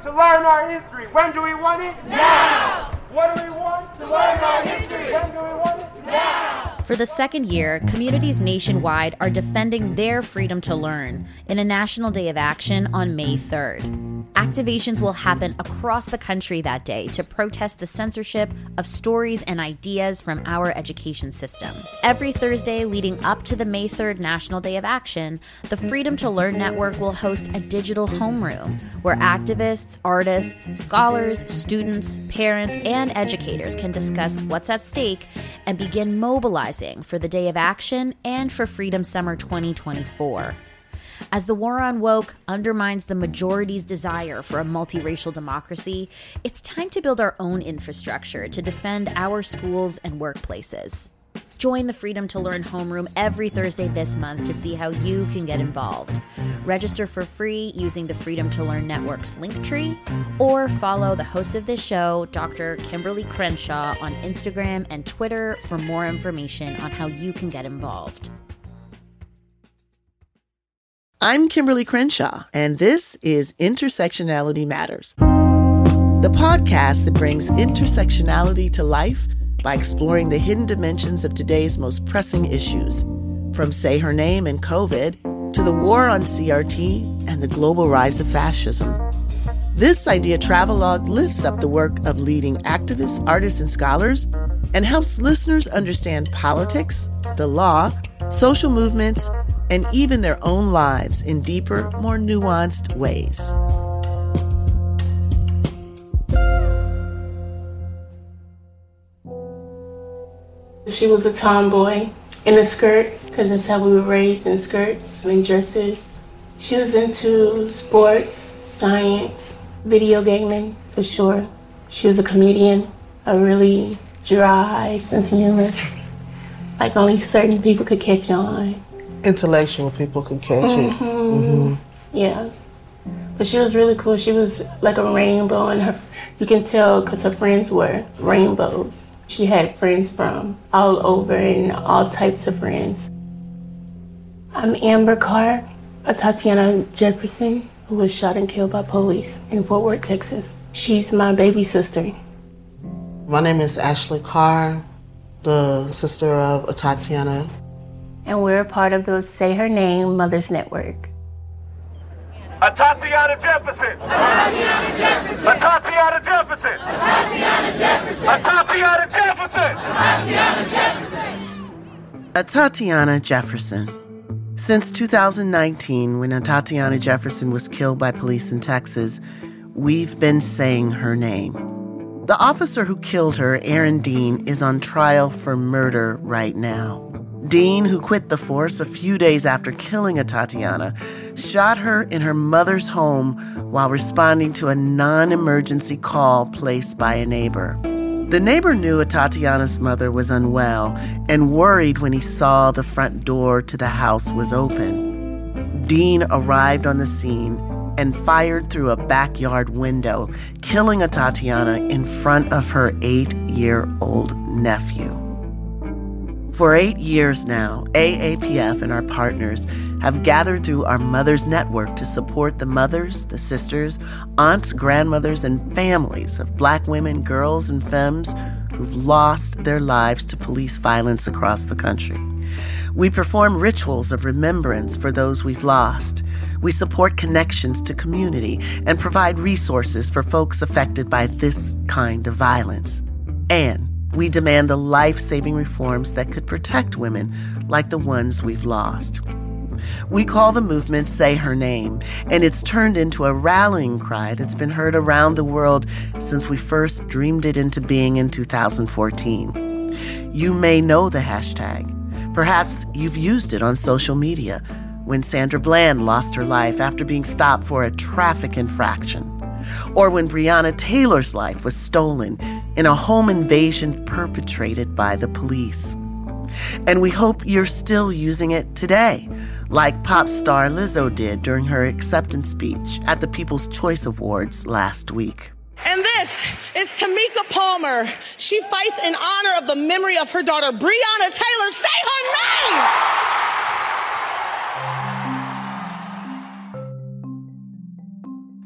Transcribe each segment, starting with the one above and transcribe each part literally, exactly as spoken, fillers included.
to learn our history. When do we want it? Now! What do we want? To learn our history. When do we want it? Now! For the second year, communities nationwide are defending their freedom to learn in a National Day of Action on May third. Activations will happen across the country that day to protest the censorship of stories and ideas from our education system. Every Thursday leading up to the May third National Day of Action, the Freedom to Learn Network will host a digital homeroom where activists, artists, scholars, students, parents, and educators can discuss what's at stake and begin mobilizing for the Day of Action and for Freedom Summer twenty twenty-four. As the war on woke undermines the majority's desire for a multiracial democracy, it's time to build our own infrastructure to defend our schools and workplaces. Join the Freedom to Learn homeroom every Thursday this month to see how you can get involved. Register for free using the Freedom to Learn Network's Linktree, or follow the host of this show, Doctor Kimberly Crenshaw, on Instagram and Twitter for more information on how you can get involved. I'm Kimberly Crenshaw, and this is Intersectionality Matters, the podcast that brings intersectionality to life by exploring the hidden dimensions of today's most pressing issues, from Say Her Name and COVID to the war on C R T and the global rise of fascism. This idea travelogue lifts up the work of leading activists, artists, and scholars and helps listeners understand politics, the law, social movements, and even their own lives in deeper, more nuanced ways. She was a tomboy in a skirt, because that's how we were raised, in skirts and dresses. She was into sports, science, video gaming, for sure. She was a comedian, a really dry sense of humor, like only certain people could catch on. Intellectual people could catch mm-hmm. it. Mm-hmm. Yeah. But she was really cool. She was like a rainbow, and her, you can tell because her friends were rainbows. She had friends from all over and all types of friends. I'm Amber Carr, a Tatiana Jefferson, who was shot and killed by police in Fort Worth, Texas. She's my baby sister. My name is Ashley Carr, the sister of Tatiana. And we're a part of the Say Her Name Mothers Network. A Tatiana Jefferson. A Tatiana Jefferson. A Tatiana Jefferson. A Tatiana Jefferson. A Tatiana Jefferson. A Tatiana Jefferson. A Tatiana Jefferson. Since two thousand nineteen, when a Tatiana Jefferson was killed by police in Texas, we've been saying her name. The officer who killed her, Aaron Dean, is on trial for murder right now. Dean, who quit the force a few days after killing a Tatiana, shot her in her mother's home while responding to a non-emergency call placed by a neighbor. The neighbor knew a Tatiana's mother was unwell and worried when he saw the front door to the house was open. Dean arrived on the scene and fired through a backyard window, killing a Tatiana in front of her eight-year-old nephew. For eight years now, A A P F and our partners have gathered through our Mothers Network to support the mothers, the sisters, aunts, grandmothers, and families of Black women, girls, and femmes who've lost their lives to police violence across the country. We perform rituals of remembrance for those we've lost. We support connections to community and provide resources for folks affected by this kind of violence. And we demand the life-saving reforms that could protect women like the ones we've lost. We call the movement Say Her Name, and it's turned into a rallying cry that's been heard around the world since we first dreamed it into being in two thousand fourteen. You may know the hashtag. Perhaps you've used it on social media when Sandra Bland lost her life after being stopped for a traffic infraction, or when Breonna Taylor's life was stolen in a home invasion perpetrated by the police. And we hope you're still using it today, like pop star Lizzo did during her acceptance speech at the People's Choice Awards last week. And this is Tamika Palmer. She fights in honor of the memory of her daughter, Breonna Taylor. Say her name!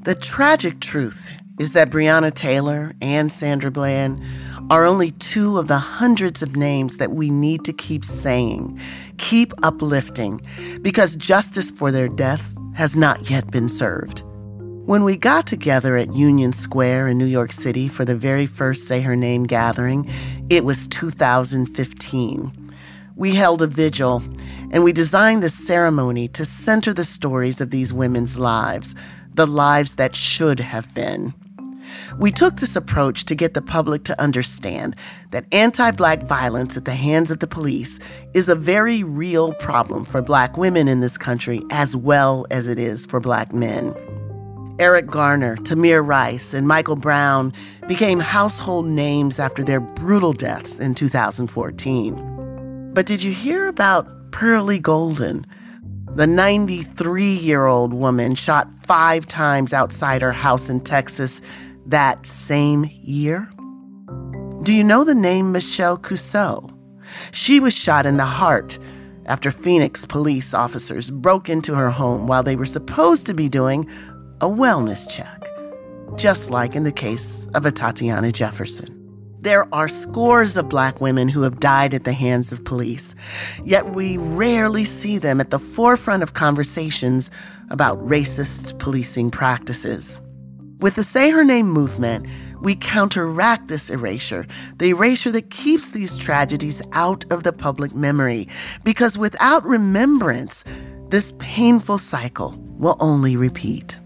The tragic truth is that Breonna Taylor and Sandra Bland are only two of the hundreds of names that we need to keep saying, keep uplifting, because justice for their deaths has not yet been served. When we got together at Union Square in New York City for the very first Say Her Name gathering, it was two thousand fifteen. We held a vigil, and we designed the ceremony to center the stories of these women's lives, the lives that should have been. We took this approach to get the public to understand that anti-Black violence at the hands of the police is a very real problem for Black women in this country as well as it is for Black men. Eric Garner, Tamir Rice, and Michael Brown became household names after their brutal deaths in two thousand fourteen. But did you hear about Pearlie Golden, the ninety-three-year-old woman shot five times outside her house in Texas that same year? Do you know the name Michelle Cusseau? She was shot in the heart after Phoenix police officers broke into her home while they were supposed to be doing a wellness check, just like in the case of Atatiana Jefferson. There are scores of Black women who have died at the hands of police, yet we rarely see them at the forefront of conversations about racist policing practices. With the Say Her Name movement, we counteract this erasure, the erasure that keeps these tragedies out of the public memory, because without remembrance, this painful cycle will only repeat.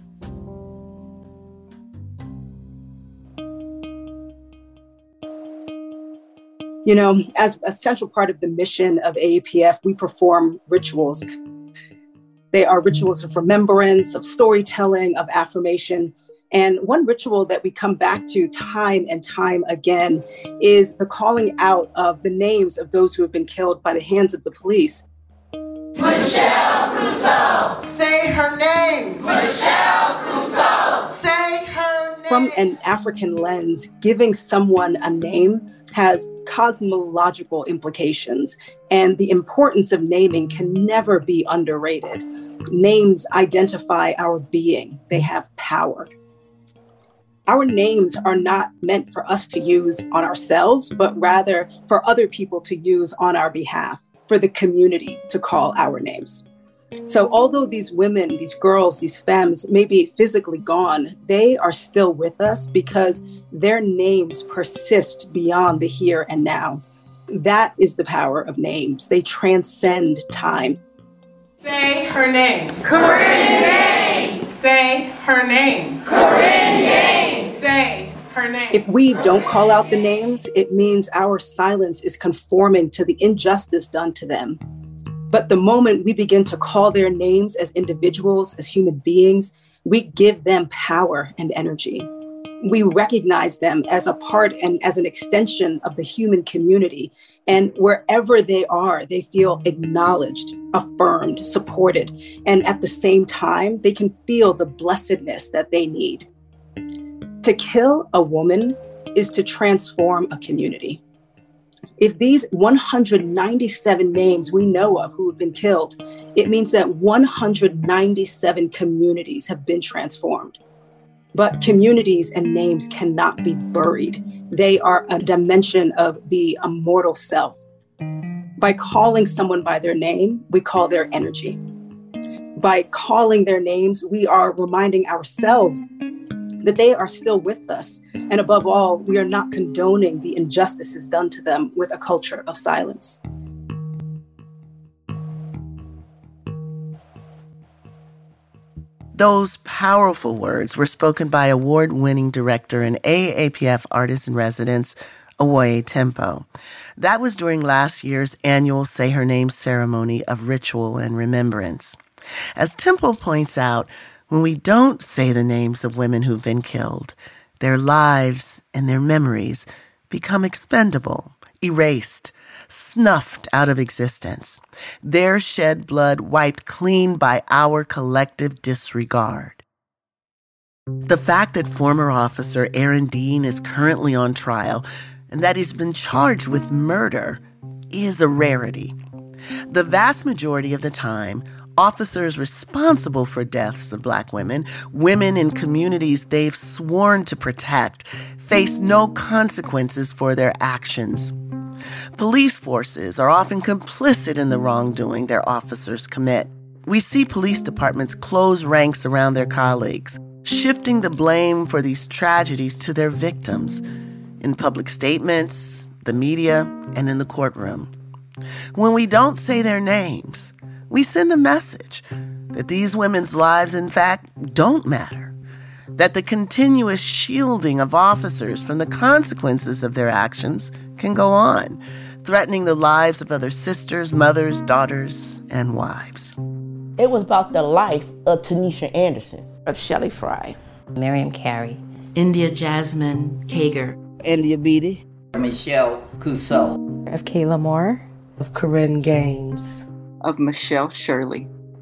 You know, as a central part of the mission of A A P F, we perform rituals. They are rituals of remembrance, of storytelling, of affirmation. And one ritual that we come back to time and time again is the calling out of the names of those who have been killed by the hands of the police. Michelle Cusseau. Say her name. Michelle Cusseau. Say her name. From an African lens, giving someone a name has cosmological implications, and the importance of naming can never be underrated. Names identify our being. They have power. Our names are not meant for us to use on ourselves, but rather for other people to use on our behalf, for the community to call our names. So although these women, these girls, these femmes may be physically gone, they are still with us because their names persist beyond the here and now. That is the power of names. They transcend time. Say her name. Corinne Gaines. Say her name. Corinne Gaines. Say her name. If we don't call out the names, it means our silence is conforming to the injustice done to them. But the moment we begin to call their names as individuals, as human beings, we give them power and energy. We recognize them as a part and as an extension of the human community. And wherever they are, they feel acknowledged, affirmed, supported. And at the same time, they can feel the blessedness that they need. To kill a woman is to transform a community. If these one hundred ninety-seven names we know of who have been killed, it means that one hundred ninety-seven communities have been transformed. But communities and names cannot be buried. They are a dimension of the immortal self. By calling someone by their name, we call their energy. By calling their names, we are reminding ourselves that they are still with us. And above all, we are not condoning the injustices done to them with a culture of silence. Those powerful words were spoken by award-winning director and A A P F artist-in-residence, Owoye Tempo. That was during last year's annual Say Her Name ceremony of ritual and remembrance. As Tempo points out, when we don't say the names of women who've been killed, their lives and their memories become expendable, erased, snuffed out of existence, their shed blood wiped clean by our collective disregard. The fact that former officer Aaron Dean is currently on trial and that he's been charged with murder is a rarity. The vast majority of the time, Officers responsible for deaths of Black women, women in communities they've sworn to protect, face no consequences for their actions. Police forces are often complicit in the wrongdoing their officers commit. We see police departments close ranks around their colleagues, shifting the blame for these tragedies to their victims in public statements, the media, and in the courtroom. When we don't say their names, we send a message that these women's lives, in fact, don't matter, that the continuous shielding of officers from the consequences of their actions can go on, threatening the lives of other sisters, mothers, daughters, and wives. It was about the life of Tanisha Anderson, of Shelley Fry, Miriam Carey, India Jasmine Kager, India Beatty, Michelle Cusseau, of Kayla Moore, of Corinne Gaines, of Michelle Shirley.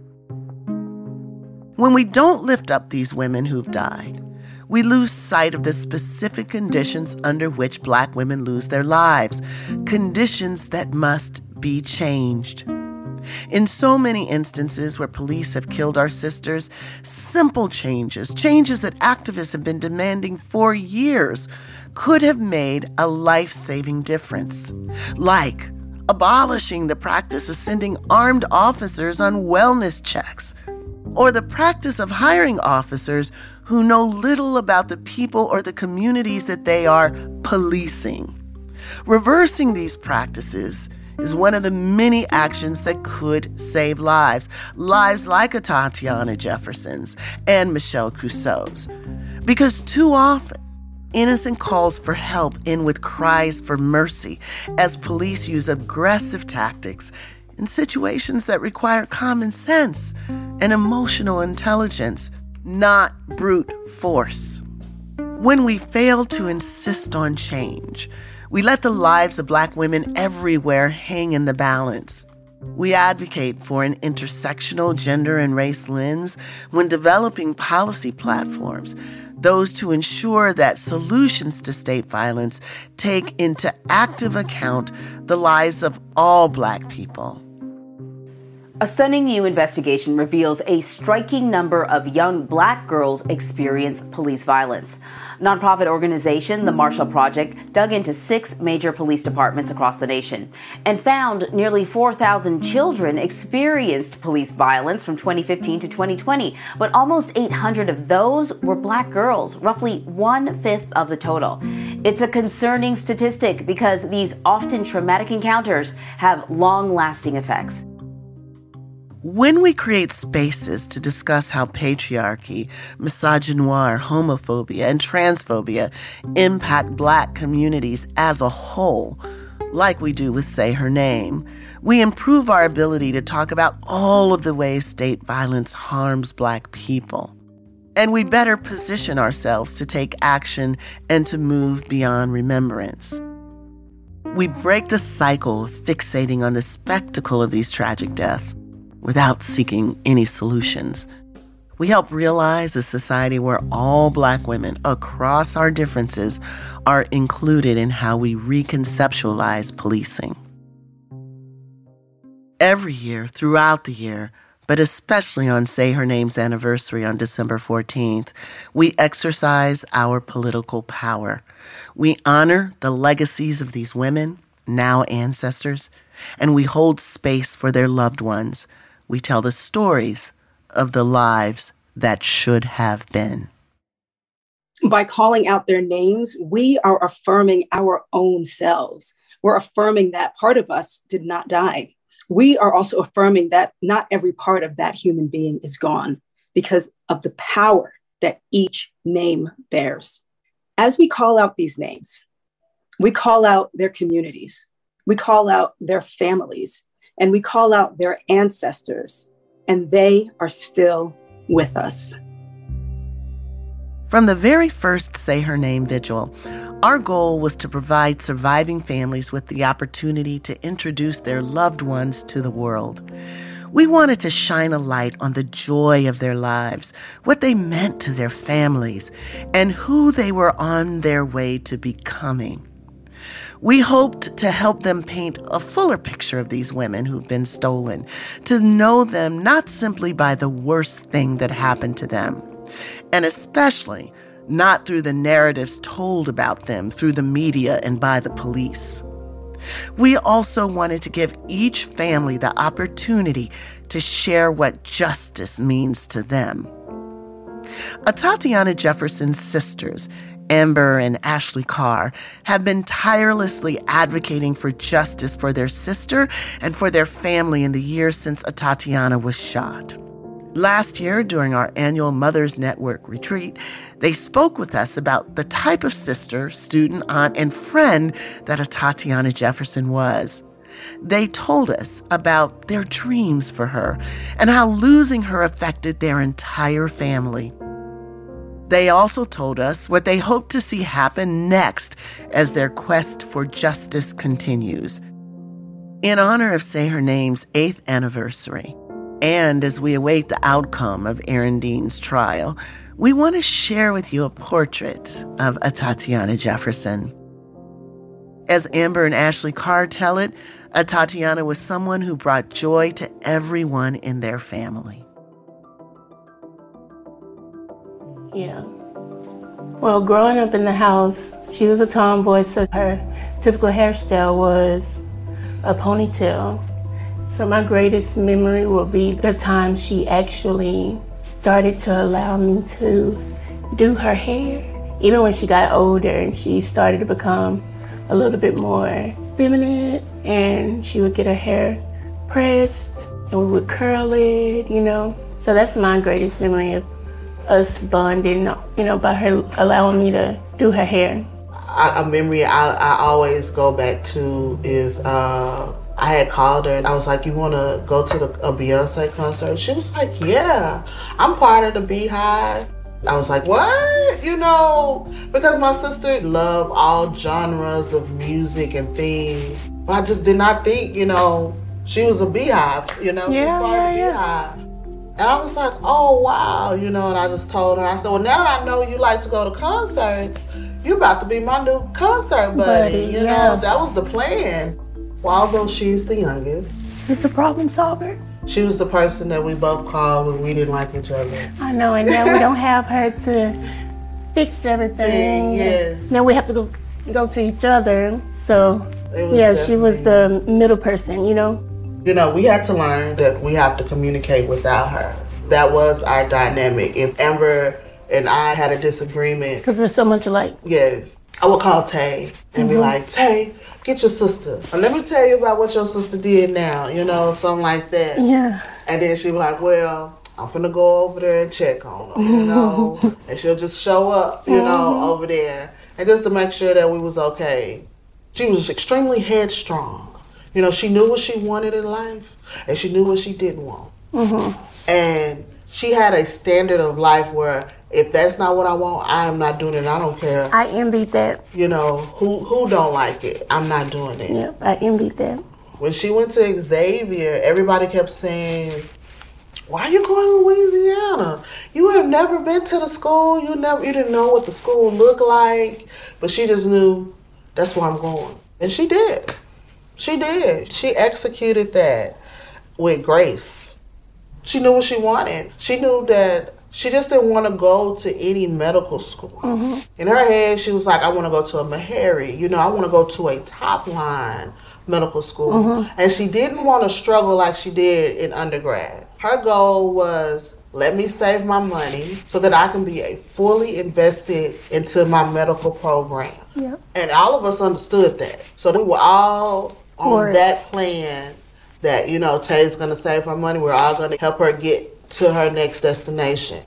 When we don't lift up these women who've died, we lose sight of the specific conditions under which Black women lose their lives, conditions that must be changed. In so many instances where police have killed our sisters, simple changes, changes that activists have been demanding for years, could have made a life-saving difference. Like abolishing the practice of sending armed officers on wellness checks, or the practice of hiring officers who know little about the people or the communities that they are policing. Reversing these practices is one of the many actions that could save lives, lives like a Tatiana Jefferson's and Michelle Cusseau's. Because too often, innocent calls for help end with cries for mercy as police use aggressive tactics in situations that require common sense and emotional intelligence, not brute force. When we fail to insist on change, we let the lives of Black women everywhere hang in the balance. We advocate for an intersectional gender and race lens when developing policy platforms, those to ensure that solutions to state violence take into active account the lives of all Black people. A stunning new investigation reveals a striking number of young Black girls experience police violence. Nonprofit organization The Marshall Project dug into six major police departments across the nation and found nearly four thousand children experienced police violence from twenty fifteen to twenty twenty, but almost eight hundred of those were Black girls, roughly one-fifth of the total. It's a concerning statistic because these often traumatic encounters have long-lasting effects. When we create spaces to discuss how patriarchy, misogynoir, homophobia, and transphobia impact Black communities as a whole, like we do with Say Her Name, we improve our ability to talk about all of the ways state violence harms Black people. And we better position ourselves to take action and to move beyond remembrance. We break the cycle of fixating on the spectacle of these tragic deaths without seeking any solutions. We help realize a society where all Black women across our differences are included in how we reconceptualize policing. Every year, throughout the year, but especially on Say Her Name's anniversary on December fourteenth, we exercise our political power. We honor the legacies of these women, now ancestors, and we hold space for their loved ones. We tell the stories of the lives that should have been. By calling out their names, we are affirming our own selves. We're affirming that part of us did not die. We are also affirming that not every part of that human being is gone because of the power that each name bears. As we call out these names, we call out their communities, we call out their families, and we call out their ancestors, and they are still with us. From the very first Say Her Name vigil, our goal was to provide surviving families with the opportunity to introduce their loved ones to the world. We wanted to shine a light on the joy of their lives, what they meant to their families, and who they were on their way to becoming. We hoped to help them paint a fuller picture of these women who've been stolen, to know them not simply by the worst thing that happened to them, and especially not through the narratives told about them through the media and by the police. We also wanted to give each family the opportunity to share what justice means to them. Atatiana Jefferson's sisters, Amber and Ashley Carr, have been tirelessly advocating for justice for their sister and for their family in the years since Atatiana was shot. Last year, during our annual Mothers Network retreat, they spoke with us about the type of sister, student, aunt, and friend that Atatiana Jefferson was. They told us about their dreams for her and how losing her affected their entire family. They also told us what they hope to see happen next as their quest for justice continues. In honor of Say Her Name's eighth anniversary, and as we await the outcome of Aaron Dean's trial, we want to share with you a portrait of Atatiana Jefferson. As Amber and Ashley Carr tell it, Atatiana was someone who brought joy to everyone in their family. Yeah. Well, growing up in the house, she was a tomboy, so her typical hairstyle was a ponytail. So my greatest memory will be the time she actually started to allow me to do her hair. Even when she got older and she started to become a little bit more feminine, and she would get her hair pressed and we would curl it, you know. So that's my greatest memory of us bonding, you know, by her allowing me to do her hair. A memory I, I always go back to is uh, I had called her and I was like, you want to go to the, a Beyonce concert? She was like, yeah, I'm part of the Beehive. I was like, what? You know, because my sister loved all genres of music and things. But I just did not think, you know, she was a Beehive, you know, yeah, she was part yeah, of the yeah. Beehive. And I was like, oh, wow, you know, and I just told her, I said, well, now that I know you like to go to concerts, you about to be my new concert buddy, buddy you yeah. know, that was the plan. Well, although she's the youngest. She's a problem solver. She was the person that we both called when we didn't like each other. I know, and now we don't have her to fix everything. Yes. Now we have to go, go to each other. So, yeah, definitely. she was the middle person, you know? You know, we had to learn that we have to communicate without her. That was our dynamic. If Amber and I had a disagreement. Because we're so much alike. Yes. I would call Tay and mm-hmm. be like, Tay, get your sister. And let me tell you about what your sister did now, you know, something like that. Yeah. And then she'd be like, well, I'm finna go over there and check on her, you know. And she'll just show up, you know, mm-hmm. over there. And just to make sure that we was okay. She was extremely headstrong. You know, she knew what she wanted in life, and she knew what she didn't want. Mm-hmm. And she had a standard of life where if that's not what I want, I am not doing it. I don't care. I envied that. You know, who who don't like it? I'm not doing it. Yep, I envied that. When she went to Xavier, everybody kept saying, why are you going to Louisiana? You have never been to the school. You never, you didn't know what the school looked like. But she just knew, that's where I'm going. And she did. She did. She executed that with grace. She knew what she wanted. She knew that she just didn't want to go to any medical school. Mm-hmm. In her head, she was like, I want to go to a Meharry. You know, I want to go to a top line medical school. Mm-hmm. And she didn't want to struggle like she did in undergrad. Her goal was, let me save my money so that I can be a fully invested into my medical program. Yep. And all of us understood that. So we were all on For that plan that, you know, Tay's going to save her money. We're all going to help her get to her next destination.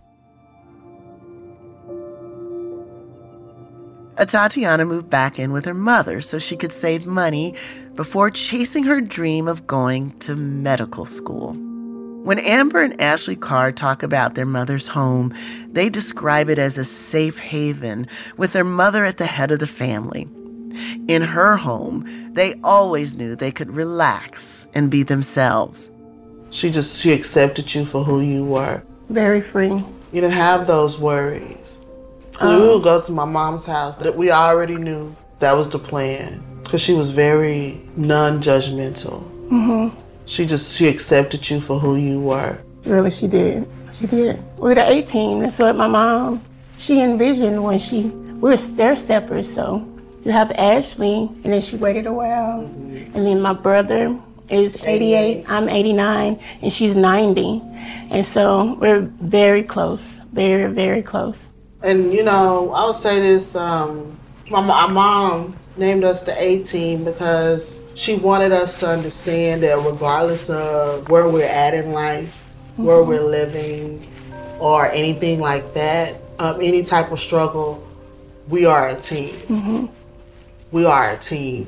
Atatiana moved back in with her mother so she could save money before chasing her dream of going to medical school. When Amber and Ashley Carr talk about their mother's home, they describe it as a safe haven with their mother at the head of the family. In her home, they always knew they could relax and be themselves. She just, she accepted you for who you were. Very free. You didn't have those worries. Um, we would go to my mom's house that we already knew That was the plan. Because she was very non-judgmental. Mm-hmm. She just, she accepted you for who you were. Really, she did. She did. We were the A-team. That's what my mom, she envisioned when she, we were stair-steppers, so you have Ashley, and then she waited a while. And then my brother is eighty-eight, I'm eighty-nine, and she's ninety. And so we're very close, very, very close. And, you know, I would say this, um, my, my mom named us the A-team because she wanted us to understand that regardless of where we're at in life, mm-hmm. where we're living, or anything like that, um, any type of struggle, we are a team. Mm-hmm. We are a team.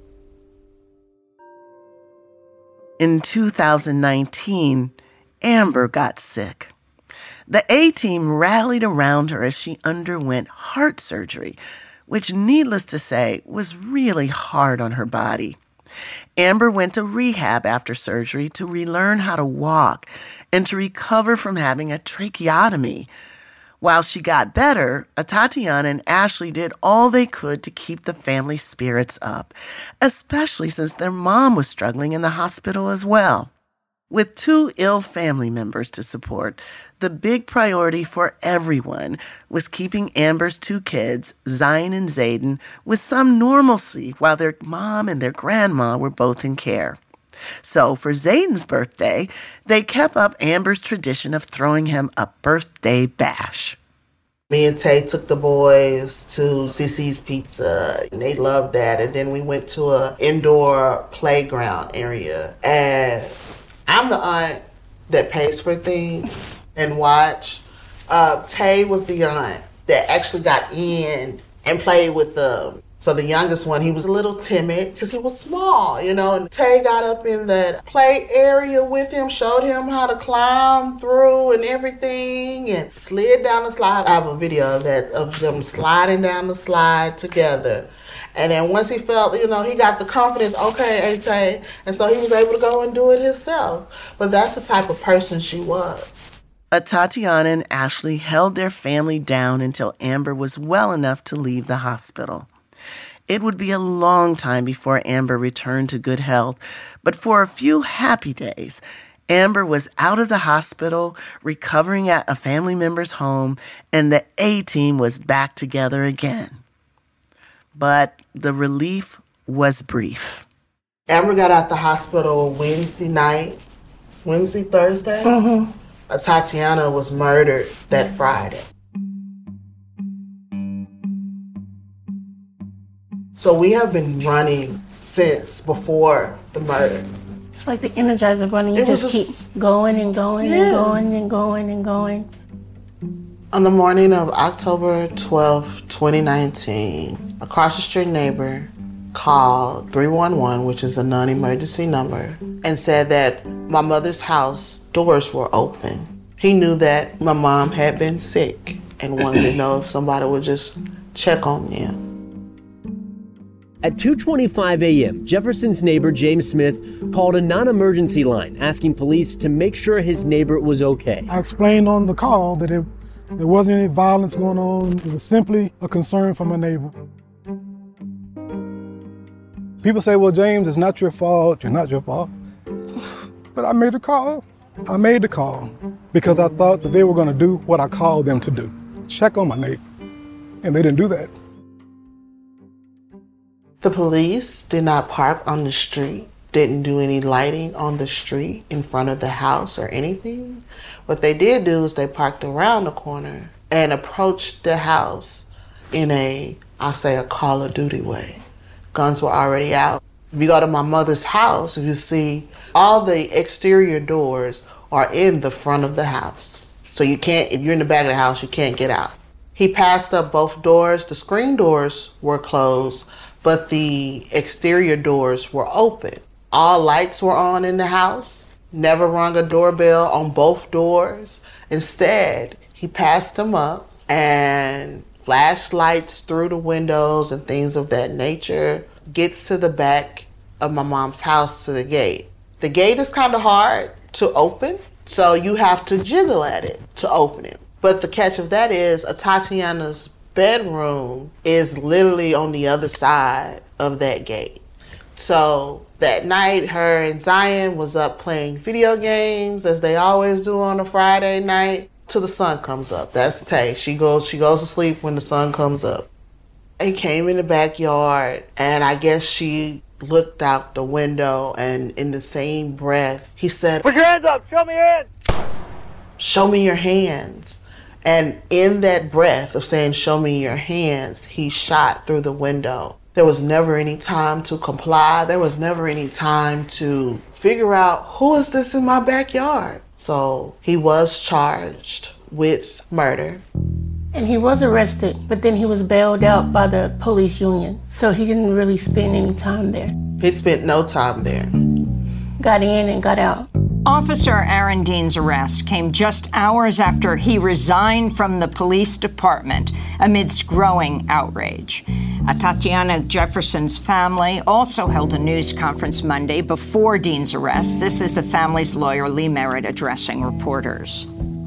In two thousand nineteen, Amber got sick. The A-team rallied around her as she underwent heart surgery, which, needless to say, was really hard on her body. Amber went to rehab after surgery to relearn how to walk and to recover from having a tracheotomy. While she got better, Tatiana and Ashley did all they could to keep the family spirits up, especially since their mom was struggling in the hospital as well. With two ill family members to support, the big priority for everyone was keeping Amber's two kids, Zion and Zayden, with some normalcy while their mom and their grandma were both in care. So for Zayden's birthday, they kept up Amber's tradition of throwing him a birthday bash. Me and Tay took the boys to Cici's Pizza, and they loved that. And then we went to an indoor playground area. And I'm the aunt that pays for things and watch. Uh, Tay was the aunt that actually got in and played with them. So the youngest one, he was a little timid because he was small, you know, and Tay got up in that play area with him, showed him how to climb through and everything, and slid down the slide. I have a video of that, of them sliding down the slide together. And then once he felt, you know, he got the confidence, okay, hey, Tay, and so he was able to go and do it himself. But that's the type of person she was. Tatiana and Ashley held their family down until Amber was well enough to leave the hospital. It would be a long time before Amber returned to good health, but for a few happy days, Amber was out of the hospital, recovering at a family member's home, and the A-team was back together again. But the relief was brief. Amber got out the hospital Wednesday night, Wednesday, Thursday. Mm-hmm. Tatiana was murdered that Friday. So we have been running since before the murder. It's like the Energizer Bunny. You just, just keep going and going yes. and going and going and going. On the morning of October twelfth, twenty nineteen, a cross the street neighbor called three one one, which is a non-emergency number, and said that my mother's house doors were open. He knew that my mom had been sick and wanted to know if somebody would just check on them. At two twenty-five a.m., Jefferson's neighbor, James Smith, called a non-emergency line, asking police to make sure his neighbor was okay. I explained on the call that it, there wasn't any violence going on. It was simply a concern for my neighbor. People say, well, James, it's not your fault. You're not your fault. But I made a call. I made the call because I thought that they were going to do what I called them to do, check on my neighbor. And they didn't do that. The police did not park on the street, didn't do any lighting on the street in front of the house or anything. What they did do is they parked around the corner and approached the house in a, I'll say, a Call of Duty way. Guns were already out. If you go to my mother's house, you see all the exterior doors are in the front of the house. So you can't, if you're in the back of the house, you can't get out. He passed up both doors. The screen doors were closed, but the exterior doors were open. All lights were on in the house. Never rung a doorbell on both doors. Instead, he passed them up and flashed lights through the windows and things of that nature. Gets to the back of my mom's house to the gate. The gate is kind of hard to open, so you have to jiggle at it to open it. But the catch of that is Tatiana's bedroom is literally on the other side of that gate. So that night, her and Zion was up playing video games, as they always do on a Friday night, till the sun comes up. That's Tay. She goes, she goes to sleep when the sun comes up. He came in the backyard, and I guess she looked out the window, and in the same breath, he said, "Put your hands up! Show me your hands!" Show me your hands. And in that breath of saying, show me your hands, he shot through the window. There was never any time to comply. There was never any time to figure out, who is this in my backyard? So he was charged with murder. And he was arrested, but then he was bailed out by the police union. So he didn't really spend any time there. He spent no time there. Got in and got out. Officer Aaron Dean's arrest came just hours after he resigned from the police department amidst growing outrage. Atatiana Jefferson's family also held a news conference Monday before Dean's arrest. This is the family's lawyer, Lee Merritt, addressing reporters.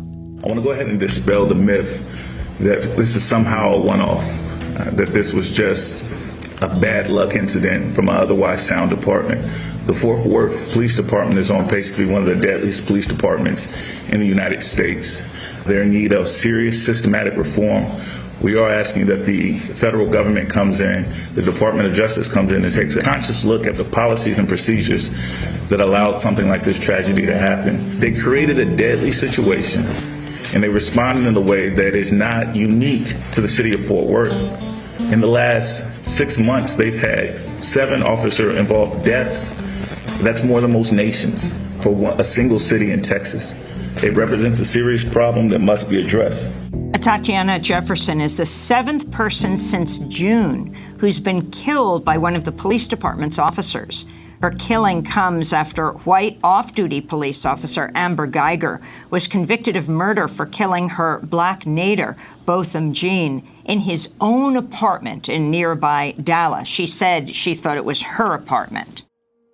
I want to go ahead and dispel the myth that this is somehow a one-off, uh, that this was just a bad luck incident from an otherwise sound department. The Fort Worth Police Department is on pace to be one of the deadliest police departments in the United States. They're in need of serious, systematic reform. We are asking that the federal government comes in, the Department of Justice comes in and takes a conscious look at the policies and procedures that allowed something like this tragedy to happen. They created a deadly situation, and they responded in a way that is not unique to the city of Fort Worth. In the last six months, they've had seven officer-involved deaths. That's more than most nations for one, a single city in Texas. It represents a serious problem that must be addressed. Atatiana Jefferson is the seventh person since June who's been killed by one of the police department's officers. Her killing comes after white off-duty police officer Amber Geiger was convicted of murder for killing her black neighbor, Botham Jean, in his own apartment in nearby Dallas. She said she thought it was her apartment.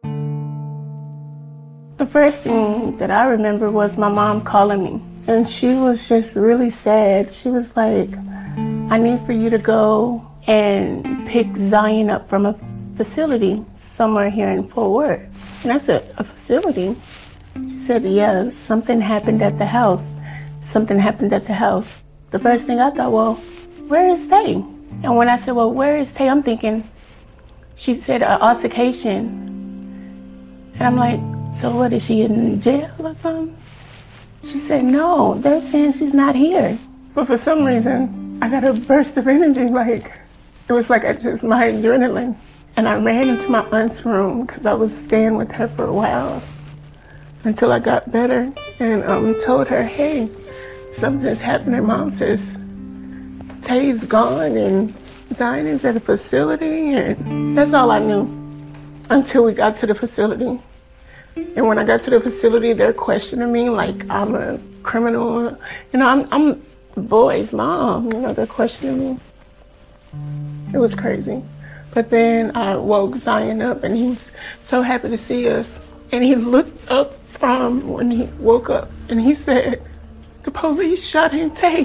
The first thing that I remember was my mom calling me, and she was just really sad. She was like, I need for you to go and pick Zion up from a facility somewhere here in Fort Worth. And I said, a facility? She said, yeah, something happened at the house. Something happened at the house. The first thing I thought, well, where is Tay? And when I said, well, where is Tay? I'm thinking, she said an altercation. And I'm like, so what, is she in jail or something? She said, no, they're saying she's not here. But for some reason, I got a burst of energy, like, it was like I just, my adrenaline. And I ran into my aunt's room because I was staying with her for a while until I got better, and um, told her, hey, something's happening. Mom says, Tay's gone and Zion is at a facility, and that's all I knew until we got to the facility. And when I got to the facility, they're questioning me like I'm a criminal. You know, I'm, I'm the boy's mom. You know, they're questioning me. It was crazy. But then I woke Zion up, and he was so happy to see us. And he looked up from when he woke up, and he said, the police shot in Tay.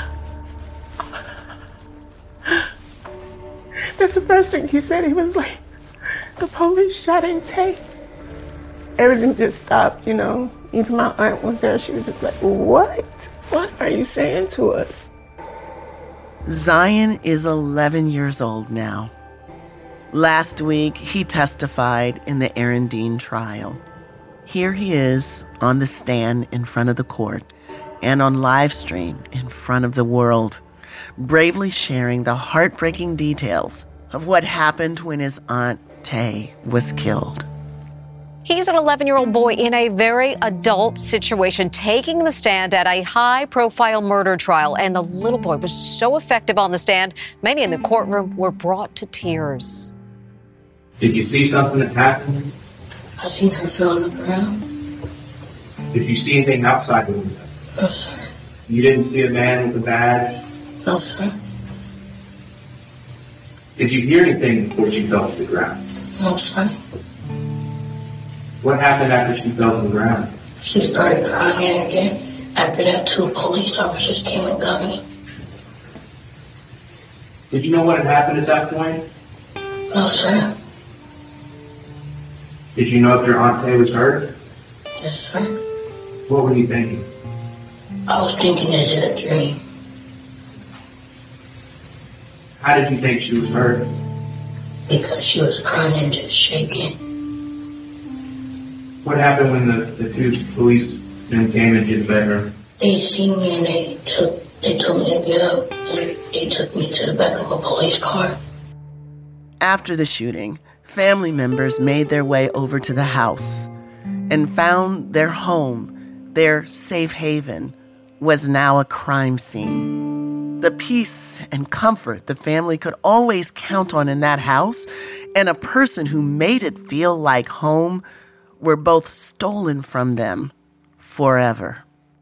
That's the first thing he said. He was like, the police shot in Tay. Everything just stopped, you know. Even my aunt was there. She was just like, what? What are you saying to us? Zion is eleven years old now. Last week, he testified in the Aaron Dean trial. Here he is on the stand in front of the court and on live stream in front of the world, bravely sharing the heartbreaking details of what happened when his aunt Tay was killed. He's an eleven-year-old boy in a very adult situation, taking the stand at a high-profile murder trial. And the little boy was so effective on the stand, many in the courtroom were brought to tears. Did you see something that happened? I seen her fell on the ground. Did you see anything outside the window? No, sir. You didn't see a man with a badge? No, sir. Did you hear anything before she fell to the ground? No, sir. What happened after she fell to the ground? She started crying again. After that, two police officers came and got me. Did you know what had happened at that point? No, sir. Did you know if your Aunt Tay was hurt? Yes, sir. What were you thinking? I was thinking, is it a dream? How did you think she was hurt? Because she was crying and just shaking. What happened when the, the two policemen came into the bedroom? They see me and they took they told me to get up and they took me to the back of a police car. After the shooting, family members made their way over to the house and found their home, their safe haven, was now a crime scene. The peace and comfort the family could always count on in that house and a person who made it feel like home were both stolen from them forever.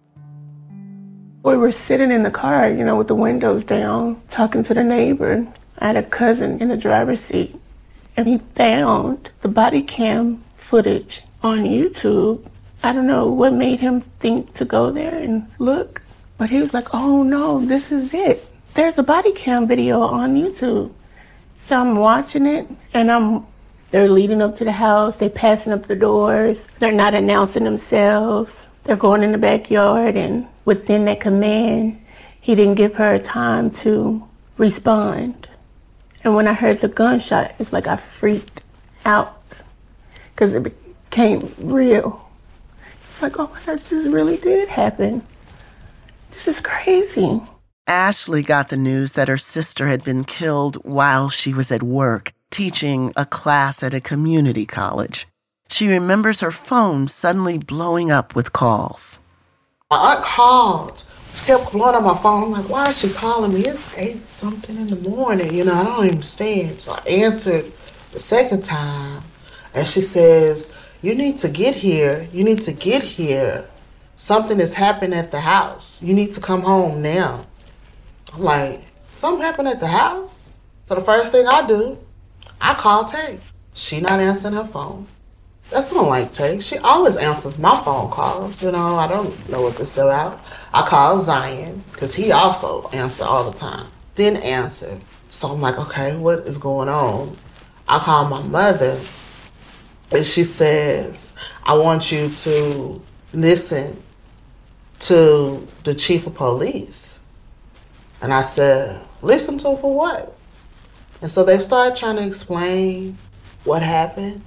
We were sitting in the car, you know, with the windows down, talking to the neighbor. I had a cousin in the driver's seat, and he found the body cam footage on YouTube. I don't know what made him think to go there and look, but he was like, oh no, this is it. There's a body cam video on YouTube. So I'm watching it, and I'm they're leading up to the house, they're passing up the doors, they're not announcing themselves, they're going in the backyard, and within that command, he didn't give her time to respond. And when I heard the gunshot, it's like I freaked out because it became real. It's like, oh my gosh, this really did happen. This is crazy. Ashley got the news that her sister had been killed while she was at work, teaching a class at a community college. She remembers her phone suddenly blowing up with calls. My aunt called. She kept blowing up my phone. I'm like, why is she calling me? It's eight something in the morning. You know, I don't understand. So I answered the second time, and she says, you need to get here. You need to get here. Something has happened at the house. You need to come home now. I'm like, something happened at the house? So the first thing I do, I call Tay. She not answering her phone. That's not like Tay. She always answers my phone calls. You know, I don't know what this is about. I call Zion, because he also answers all the time. Didn't answer. So I'm like, okay, what is going on? I call my mother, and she says, I want you to listen to the chief of police. And I said, listen to for what? And so they started trying to explain what happened.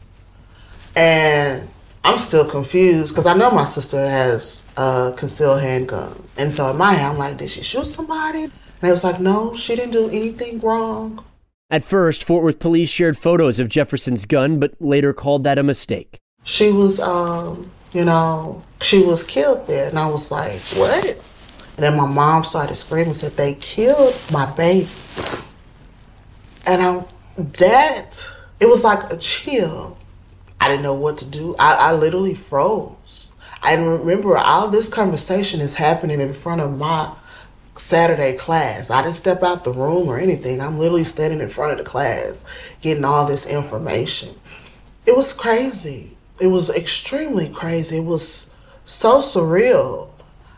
And I'm still confused because I know my sister has uh, concealed handguns. And so in my head, I'm like, did she shoot somebody? And it was like, no, she didn't do anything wrong. At first, Fort Worth police shared photos of Jefferson's gun, but later called that a mistake. She was, um, you know, she was killed there. And I was like, what? And then my mom started screaming, said, they killed my baby. And I, that, it was like a chill. I didn't know what to do. I, I literally froze. I remember all this conversation is happening in front of my Saturday class. I didn't step out the room or anything. I'm literally standing in front of the class, getting all this information. It was crazy. It was extremely crazy. It was so surreal.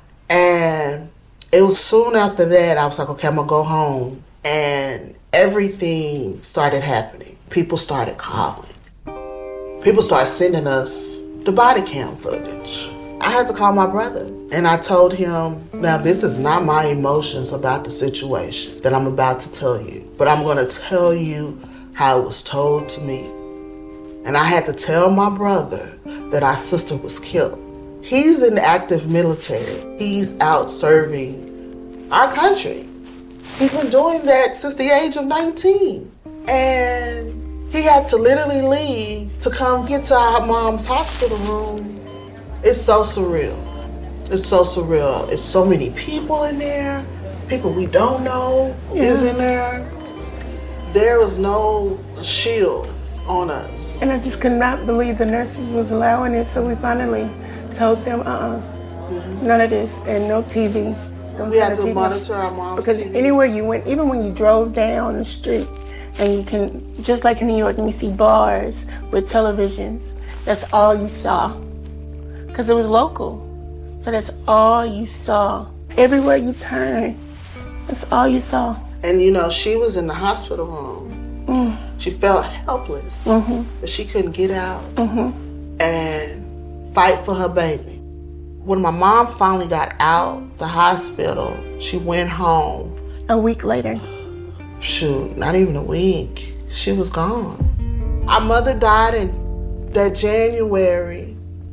And it was soon after that, I was like, okay, I'm gonna go home. And everything started happening. People started calling. People started sending us the body cam footage. I had to call my brother. And I told him, now this is not my emotions about the situation that I'm about to tell you, but I'm gonna tell you how it was told to me. And I had to tell my brother that our sister was killed. He's in the active military. He's out serving our country. He's been doing that since the age of nineteen. And he had to literally leave to come get to our mom's hospital room. It's so surreal. It's so surreal. It's so many people in there. People we don't know yeah. is in there. There is no shield on us. And I just could not believe the nurses was allowing it, so we finally told them, uh-uh, mm-hmm. none of this, and no T V. Don't we had to T V. monitor our mom's Because T V. Anywhere you went, even when you drove down the street, and you can, just like in New York, and you see bars with televisions, that's all you saw. Because it was local. So that's all you saw. Everywhere you turn, that's all you saw. And And, you know, she was in the hospital room. Mm. She felt helpless, mm-hmm. but she couldn't get out mm-hmm. and fight for her baby. When my mom finally got out the hospital, she went home. A week later. Shoot, not even a week. She was gone. Our mother died in that January.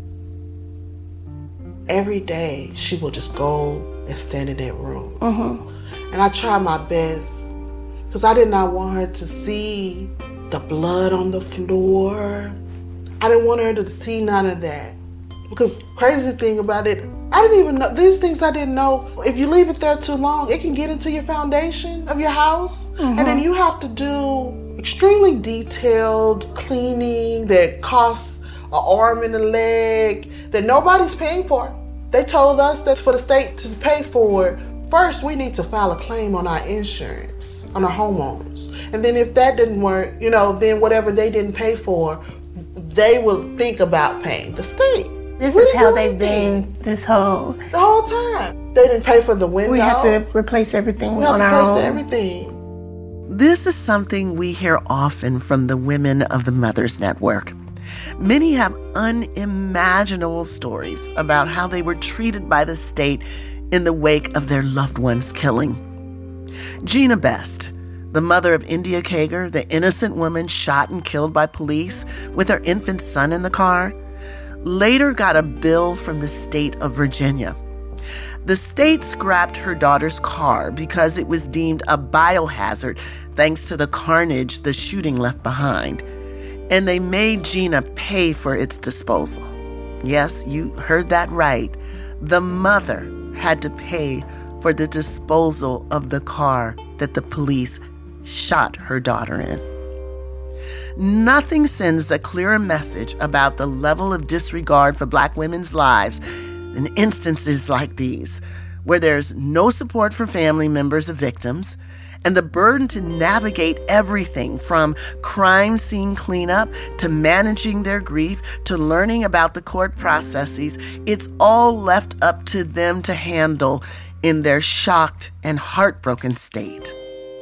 Every day, she would just go and stand in that room. Mm-hmm. And I tried my best, because I did not want her to see the blood on the floor. I didn't want her to see none of that. Because crazy thing about it, I didn't even know, these things I didn't know, if you leave it there too long, it can get into your foundation of your house. Mm-hmm. And then you have to do extremely detailed cleaning that costs an arm and a leg that nobody's paying for. They told us that's for the state to pay for. First, we need to file a claim on our insurance, on our homeowners. And then if that didn't work, you know, then whatever they didn't pay for, they will think about paying the state. This we is how they've been this whole... The whole time. They didn't pay for the window. We have to replace everything we on our own. We have to replace everything. This is something we hear often from the women of the Mothers Network. Many have unimaginable stories about how they were treated by the state in the wake of their loved one's killing. Gina Best, the mother of India Kager, the innocent woman shot and killed by police with her infant son in the car, later got a bill from the state of Virginia. The state scrapped her daughter's car because it was deemed a biohazard thanks to the carnage the shooting left behind. And they made Gina pay for its disposal. Yes, you heard that right. The mother had to pay for the disposal of the car that the police shot her daughter in. Nothing sends a clearer message about the level of disregard for Black women's lives than instances like these, where there's no support for family members of victims, and the burden to navigate everything from crime scene cleanup to managing their grief to learning about the court processes, it's all left up to them to handle in their shocked and heartbroken state.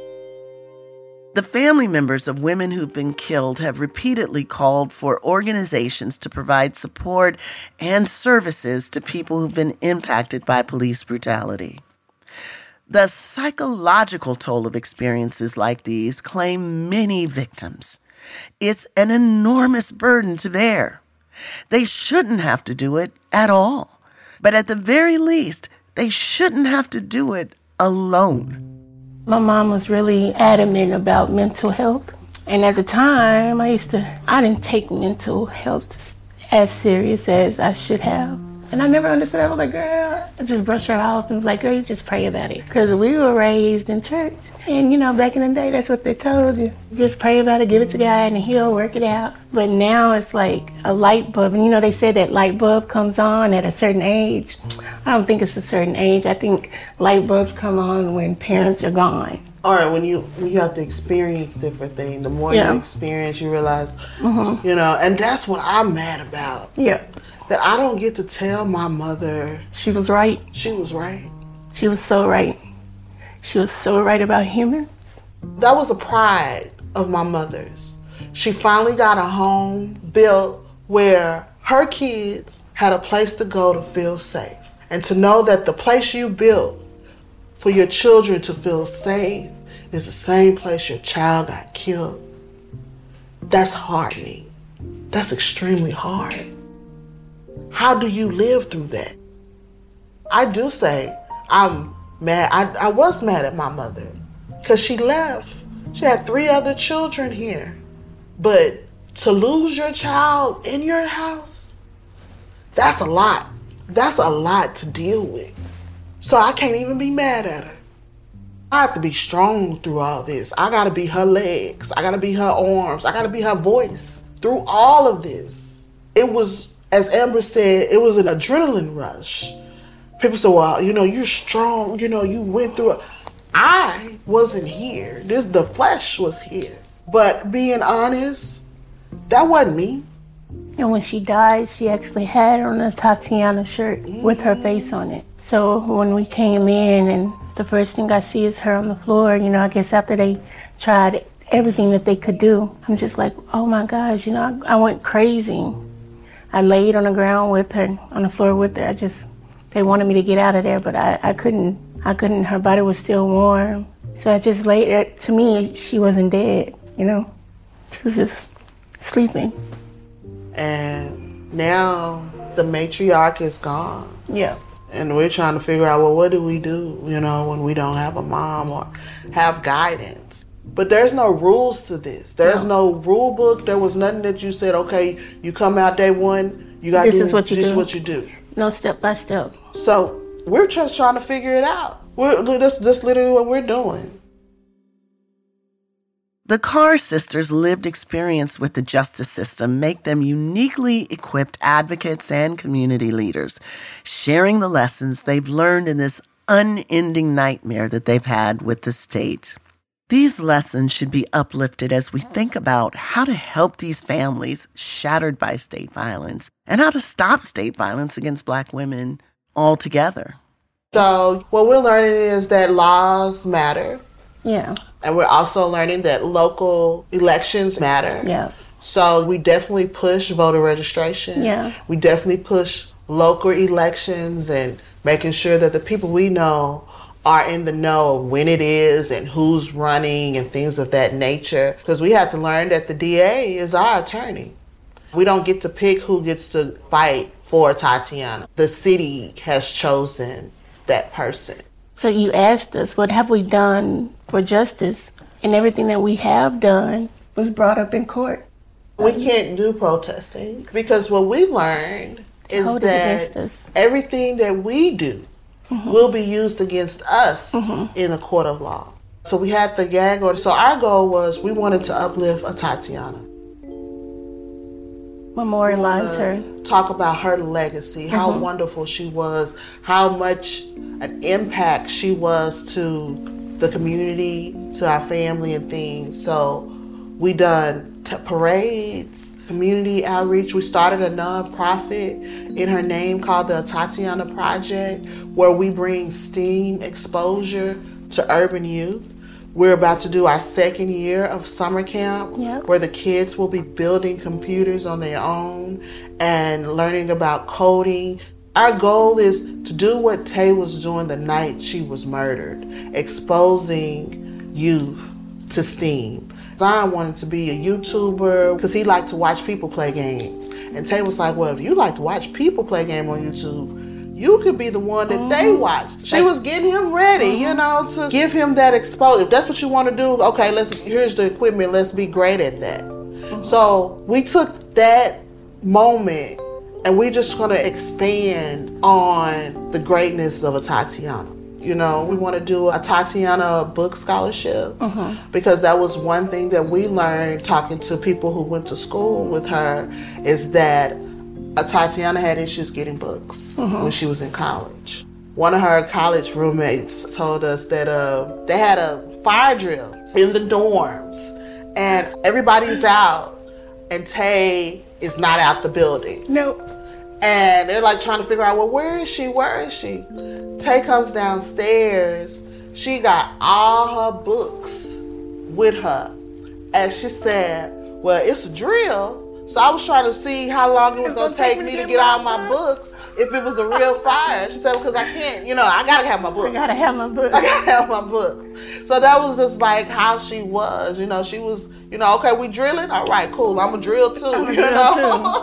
The family members of women who've been killed have repeatedly called for organizations to provide support and services to people who've been impacted by police brutality. The psychological toll of experiences like these claim many victims. It's an enormous burden to bear. They shouldn't have to do it at all. But at the very least, they shouldn't have to do it alone. My mom was really adamant about mental health. And at the time, I used to, I didn't take mental health as serious as I should have. And I never understood. I was like, girl, I just brushed her off and was like, girl, you just pray about it. Because we were raised in church. And, you know, back in the day, that's what they told you. Just pray about it, give it to God, and he'll work it out. But now it's like a light bulb. And, you know, they said that light bulb comes on at a certain age. I don't think it's a certain age. I think light bulbs come on when parents are gone. All right, when you when you have to experience different things, the more Yeah. you experience, you realize, Mm-hmm. you know, and that's what I'm mad about. Yeah. That I don't get to tell my mother. She was right. She was right. She was so right. She was so right about humans. That was a pride of my mother's. She finally got a home built where her kids had a place to go to feel safe. And to know that the place you built for your children to feel safe is the same place your child got killed. That's hardening. That's extremely hard. How do you live through that? I do say I'm mad. I, I was mad at my mother because she left. She had three other children here. But to lose your child in your house, that's a lot. That's a lot to deal with. So I can't even be mad at her. I have to be strong through all this. I gotta be her legs. I gotta be her arms. I gotta be her voice through all of this. It was, as Amber said, it was an adrenaline rush. People say, well, you know, you're strong. You know, you went through it. I wasn't here. This, the flesh was here. But being honest, that wasn't me. And when she died, she actually had on a Tatiana shirt with her face on it. So when we came in and the first thing I see is her on the floor. You know, I guess after they tried everything that they could do, I'm just like, oh my gosh, you know, I, I went crazy. I laid on the ground with her, on the floor with her. I just, they wanted me to get out of there, but I, I couldn't, I couldn't, her body was still warm. So I just laid there. To me, she wasn't dead, you know? She was just sleeping. And now the matriarch is gone. Yeah. And we're trying to figure out, well, what do we do, you know, when we don't have a mom or have guidance? But there's no rules to this. There's no, no rule book. There was nothing that you said, okay, you come out day one, you got to do this is what you this do. is what you do. No, step by step. So we're just trying to figure it out. We're, that's, that's literally what we're doing. The Carr sisters' lived experience with the justice system make them uniquely equipped advocates and community leaders, sharing the lessons they've learned in this unending nightmare that they've had with the state. These lessons should be uplifted as we think about how to help these families shattered by state violence and how to stop state violence against Black women altogether. So what we're learning is that laws matter. Yeah. And we're also learning that local elections matter. Yeah. So we definitely push voter registration. Yeah. We definitely push local elections and making sure that the people we know are in the know when it is and who's running and things of that nature. Because we have to learn that the D A is our attorney. We don't get to pick who gets to fight for Tatiana. The city has chosen that person. So you asked us, what have we done for justice? And everything that we have done was brought up in court. We can't do protesting because what we learned is Hold it against that us. everything that we do mm-hmm. will be used against us mm-hmm. in a court of law. So we had the gag order. So our goal was we wanted to uplift a Tatiana. Memorialize her. Talk about her legacy, how mm-hmm. wonderful she was, how much an impact she was to the community, to our family and things. So we done t- parades, community outreach. We started a nonprofit in her name called the Tatiana Project, where we bring STEAM exposure to urban youth. We're about to do our second year of summer camp, yep. where the kids will be building computers on their own and learning about coding. Our goal is to do what Tay was doing the night she was murdered, exposing youth to STEAM. Zion wanted to be a YouTuber because he liked to watch people play games. And Tay was like, well, if you like to watch people play games on YouTube, you could be the one that they watched. She was getting him ready, you know, to give him that exposure. If that's what you want to do, okay, let's here's the equipment, let's be great at that. Mm-hmm. So we took that moment and we're just gonna expand on the greatness of a Tatiana. You know, we want to do a Tatiana book scholarship mm-hmm. because that was one thing that we learned talking to people who went to school with her is that Uh, Tatiana had issues getting books mm-hmm. when she was in college. One of her college roommates told us that uh, they had a fire drill in the dorms and everybody's out and Tay is not out the building. Nope. And they're like trying to figure out, well, where is she? Where is she? Tay comes downstairs. She got all her books with her. And she said, well, it's a drill. So I was trying to see how long it was going to take me to get all my books if it was a real fire. She said, because I can't, you know, I got to have my books. I got to have my books. I got to have my books. So that was just like how she was. You know, she was, you know, okay, we drilling? All right, cool. I'm a drill too, I'm you drill know.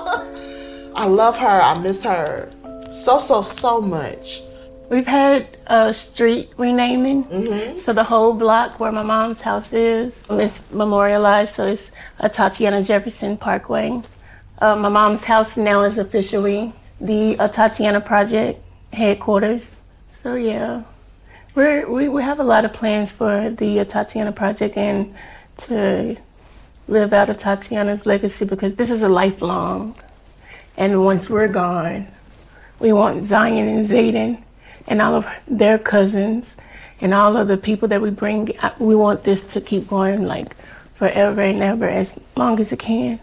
Too. I love her. I miss her so, so, so much. We've had a street renaming. Mm-hmm. So the whole block where my mom's house is, it's memorialized. So it's a Tatiana Jefferson Parkway. Uh, my mom's house now is officially the uh, Tatiana Project headquarters. So yeah, we're, we we have a lot of plans for the uh, Tatiana Project and to live out of Tatiana's legacy because this is a lifelong. And once we're gone, we want Zion and Zayden and all of their cousins and all of the people that we bring, we want this to keep going like forever and ever, as long as it can.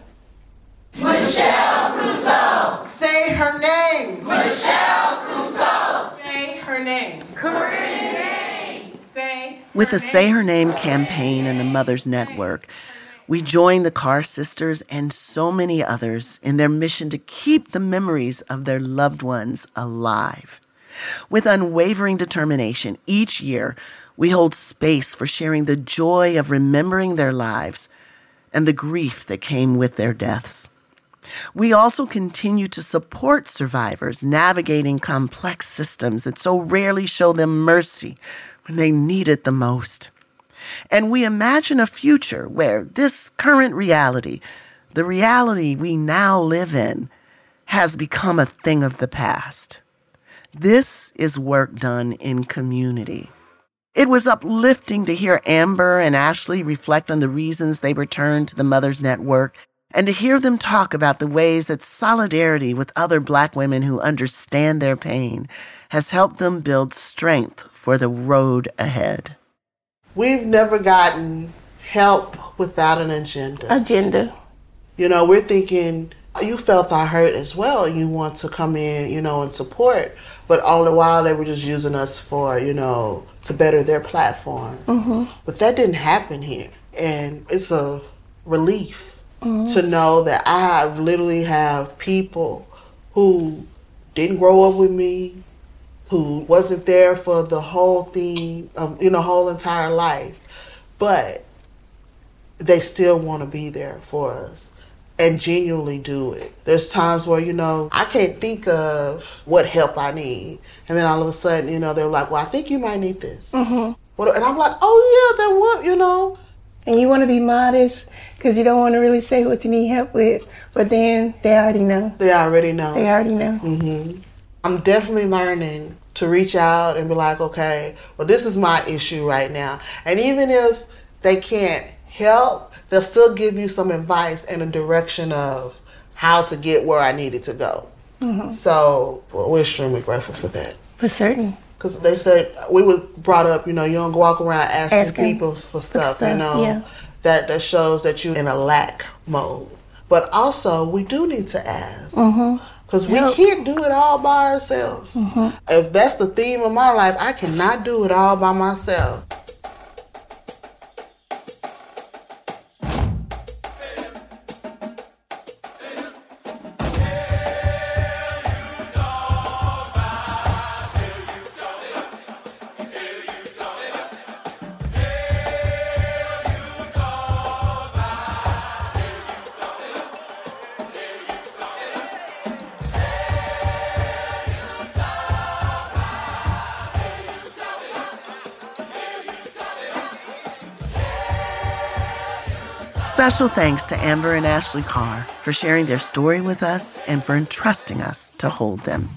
Michelle Crusoe. Say her name. Michelle Crusoe. Say her name. Corinne Gaines. With the Say Her Name campaign and the Mothers Network, we join the Carr sisters and so many others in their mission to keep the memories of their loved ones alive. With unwavering determination, each year, we hold space for sharing the joy of remembering their lives and the grief that came with their deaths. We also continue to support survivors navigating complex systems that so rarely show them mercy when they need it the most. And we imagine a future where this current reality, the reality we now live in, has become a thing of the past. This is work done in community. It was uplifting to hear Amber and Ashley reflect on the reasons they returned to the Mothers Network and to hear them talk about the ways that solidarity with other Black women who understand their pain has helped them build strength for the road ahead. We've never gotten help without an agenda. Agenda. You know, we're thinking, you felt our hurt as well. You want to come in, you know, and support. But all the while, they were just using us for, you know, to better their platform. Mm-hmm. But that didn't happen here. And it's a relief mm-hmm. to know that I literally have people who didn't grow up with me, who wasn't there for the whole thing, um, you know, whole entire life, but they still want to be there for us and genuinely do it. There's times where, you know, I can't think of what help I need. And then all of a sudden, you know, they're like, well, I think you might need this. Mm-hmm. And I'm like, oh, yeah, that would, you know. And you want to be modest because you don't want to really say what you need help with. But then they already know. They already know. They already know. Mm-hmm. I'm definitely learning to reach out and be like, okay, well, this is my issue right now. And even if they can't help, they'll still give you some advice and a direction of how to get where I needed to go. Mm-hmm. So well, we're extremely grateful for that. For certain. Because they said, we were brought up, you know, you don't walk around asking, asking people for stuff, stuff, you know. Yeah. That, that shows that you're in a lack mode. But also, we do need to ask. Mm-hmm. Because we yep. can't do it all by ourselves. Mm-hmm. If that's the theme of my life, I cannot do it all by myself. Special thanks to Amber and Ashley Carr for sharing their story with us and for entrusting us to hold them.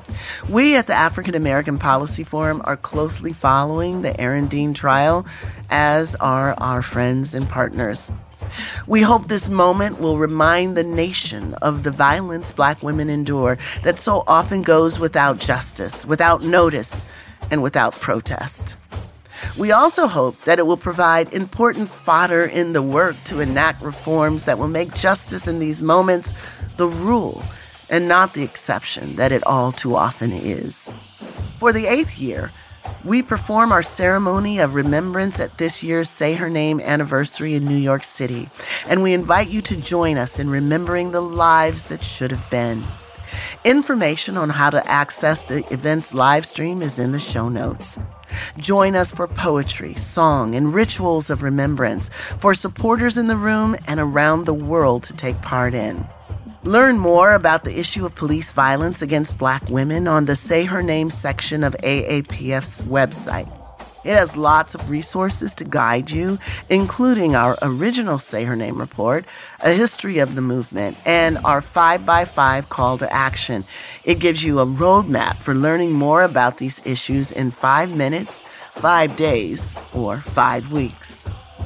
We at the African American Policy Forum are closely following the Aaron Dean trial, as are our friends and partners. We hope this moment will remind the nation of the violence Black women endure that so often goes without justice, without notice, and without protest. We also hope that it will provide important fodder in the work to enact reforms that will make justice in these moments the rule and not the exception that it all too often is. For the eighth year, we perform our ceremony of remembrance at this year's Say Her Name anniversary in New York City, and we invite you to join us in remembering the lives that should have been. Information on how to access the event's live stream is in the show notes. Join us for poetry, song, and rituals of remembrance for supporters in the room and around the world to take part in. Learn more about the issue of police violence against Black women on the Say Her Name section of A A P F's website. It has lots of resources to guide you, including our original Say Her Name report, a history of the movement, and our five by five call to action. It gives you a roadmap for learning more about these issues in five minutes, five days, or five weeks.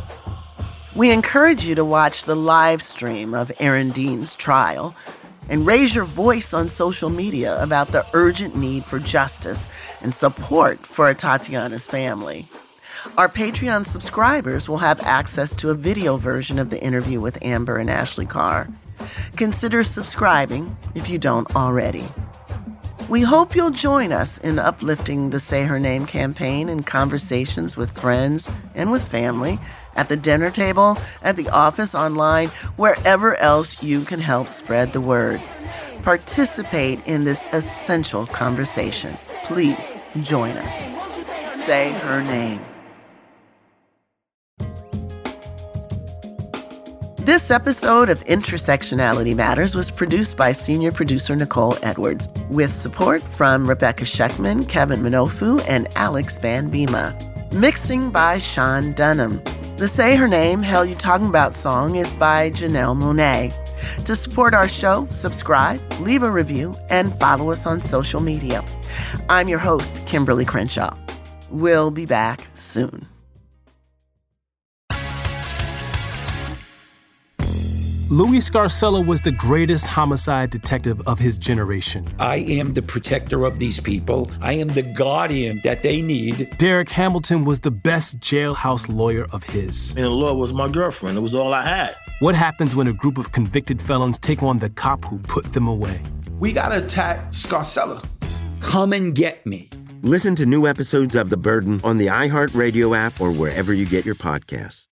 We encourage you to watch the live stream of Aaron Dean's trial and raise your voice on social media about the urgent need for justice and support for Atatiana's family. Our Patreon subscribers will have access to a video version of the interview with Amber and Ashley Carr. Consider subscribing if you don't already. We hope you'll join us in uplifting the Say Her Name campaign in conversations with friends and with family, at the dinner table, at the office, online, wherever else you can help spread the word. Participate in this essential conversation. Please join us. Say her name. This episode of Intersectionality Matters was produced by senior producer Nicole Edwards, with support from Rebecca Sheckman, Kevin Minofu, and Alex Van Bema. Mixing by Sean Dunham. The Say Her Name, Hell You Talking About song is by Janelle Monáe. To support our show, subscribe, leave a review, and follow us on social media. I'm your host, Kimberly Crenshaw. We'll be back soon. Louis Scarcella was the greatest homicide detective of his generation. I am the protector of these people. I am the guardian that they need. Derek Hamilton was the best jailhouse lawyer of his. And the law was my girlfriend. It was all I had. What happens when a group of convicted felons take on the cop who put them away? We gotta attack Scarcella. Come and get me. Listen to new episodes of The Burden on the iHeartRadio app or wherever you get your podcasts.